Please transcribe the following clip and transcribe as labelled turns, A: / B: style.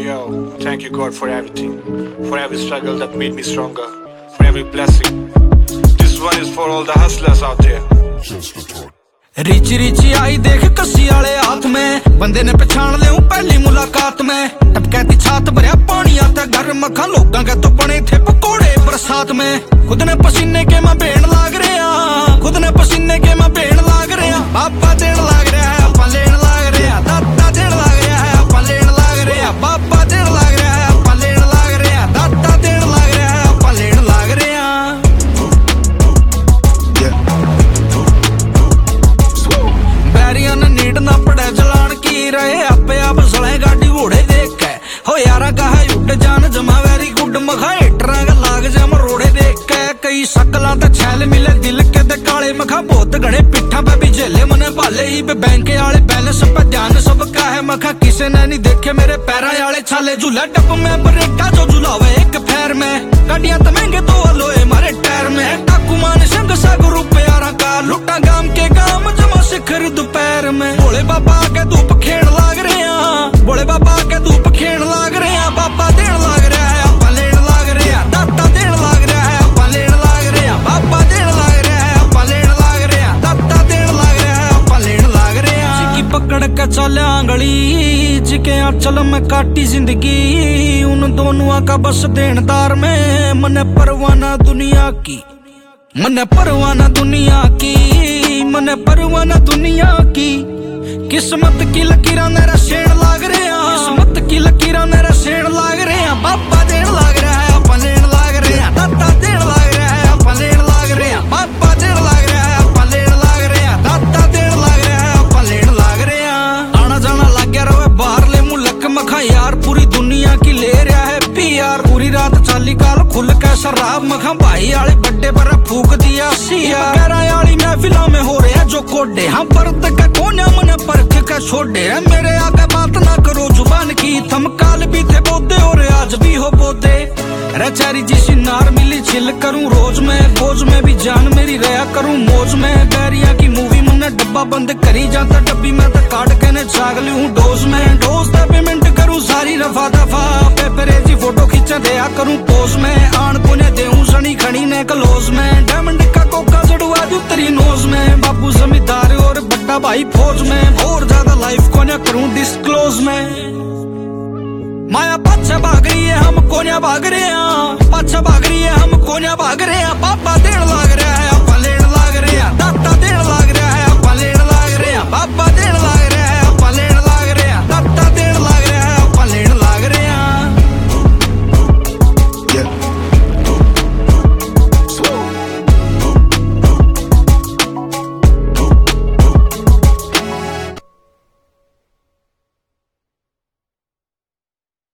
A: Yo, thank you God for everything, for every struggle that made me stronger, for every blessing. This one is for all the hustlers out there.
B: रीची रीची आई देख कसी आले हाथ में, बंदे ने पहचान ले पहली मुलाकात में। टपकती छात भरया पानी आता घर मखा, लोगां के तो बने थे पकोड़े बरसात में। खुद ने पसीने के मैं भेड़ लाग रहा, खुद ने पसीने के मैं भेड़ लाग रहा। बाबा देड़ लाग रहा है अपन लेन लाग रहा, दादा देड़ लाग रहा है अपन लेन लाग रहा। बाबा देड़ लाग रहा है अपन लेन लाग रहा, दादा देड़ लाग रहा है अपन लेन लाग रहा। बैरिया ने नीड ना पड़े जलान की रहे, आपे आप सड़े गाड़ी घोड़े देख के। हो यारा कहा उठ जान जमा वेरी गुड मखा, हेटरा का लाग जा मरोड़े देख के। कई शकलां ते छैल मिले दिल के ते काले मखा, बहुत घने पिठा पे भी झेले मने भाले ही पे। बैंक आले बैलेंस पे ध्यान सबका है मखा, किसे ने नहीं देखे मेरे पैरा आले छाले। झूला टप में ब्रेका जो झुलावे एक पैर में, गाड़ियां तो महंगे तो लोए मारे टायर में। डाकू मान संग सागु रुपया का लुटा गाम के गाम जमा शिखर दोपहर में। भोले बाबा के धूप खेड़ लाग रहे हैं, भोले बाबा के धूप खेड़ लाग रहे हैं। बाबा देड़ लाग रहा है अपन लेन लाग रहे हैं, दादा देड़ लाग रहा है अपन लेन लाग रहे हैं। बाबा देड़ लाग रहा है अपन लेन लाग रहे हैं, दादा देड़ लाग रहा है अपन लेन लाग रहे हैं। जिकी पकड़ के चले आंगली, जिके आंचल में काटी जिंदगी, उन दोनों का बस देनदार में। मन परवाना दुनिया की, मन परवाना दुनिया की, मन परवाना दुनिया की। किस्मत की लकीरां मेरा शेण लाग रहे हैं, किस्मत की लकीरां मेरा शेण लाग रहे हैं। बाबा देड़ लाग रहा है अपन लेन लाग रहे हैं, दादा देड़ लाग रहा है अपन लेन लाग रहे हैं। बाबा देड़ लाग रहा है अपन लेन लाग रहे हैं, दादा देड़ लाग रहा है अपन लेन लाग रहे हैं। आना जाना लग गया रहे बाहर ले मुलक मखा, यार पूरी दुनिया की ले रहा है पीआर। पूरी रात चाली काल खुल के शराब मखा, भाई आले बड्डे पर फूक दिया सिया। आली महफिलों में हो रहे हैं जो कोडे, हम परत का कोन्या मन परख का छोड़े। मेरे आगे बात ना करो जुबान की, थम काल भी थे बोदे और आज भी हो बोदे। रचारी जिसी नार मिली चिल करूं रोज में, बोझ में भी जान मेरी रहा करूं मौज में। बैरिया की मूवी मुन्ने डब्बा बंद करी जाता, डब्बी में तो काट के ने जाग ली हूं डोज में। डोज दा पेमेंट करूं सारी रफा दफा, पेपरेजी फोटो खींचा दिया करूं पोज में। आन को ने देऊं सनी खड़ी ने क्लोज में, डायमंड का कोका जड़वा दूं तेरी नोज में। बाबू जमींदार और बड़ा भाई फौज में, और ज्यादा लाइफ को ना करूं डिस्क्लोज में। माया पाछा भाग रही है हम कोन्या भाग रहे हैं, पाछा भाग रही है हम कोन्या भाग रहे हैं। पापा देड़ लाग